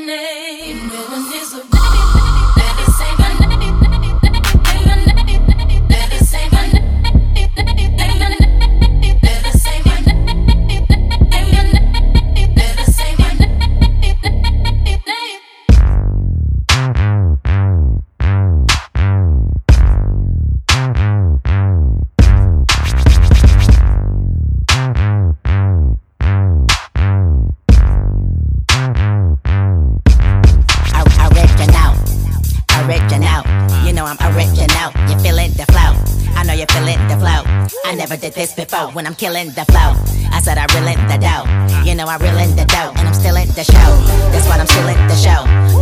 name. No one is a baby, say my name. Baby, say my name. Baby, say my name. Baby, say my name. Original, you know I'm original. You feeling the flow? I know you feeling the flow. I never did this before when I'm killing the flow. I said I reel in the dough. You know I reel in the dough, and I'm still in the show. That's what I'm still in the show.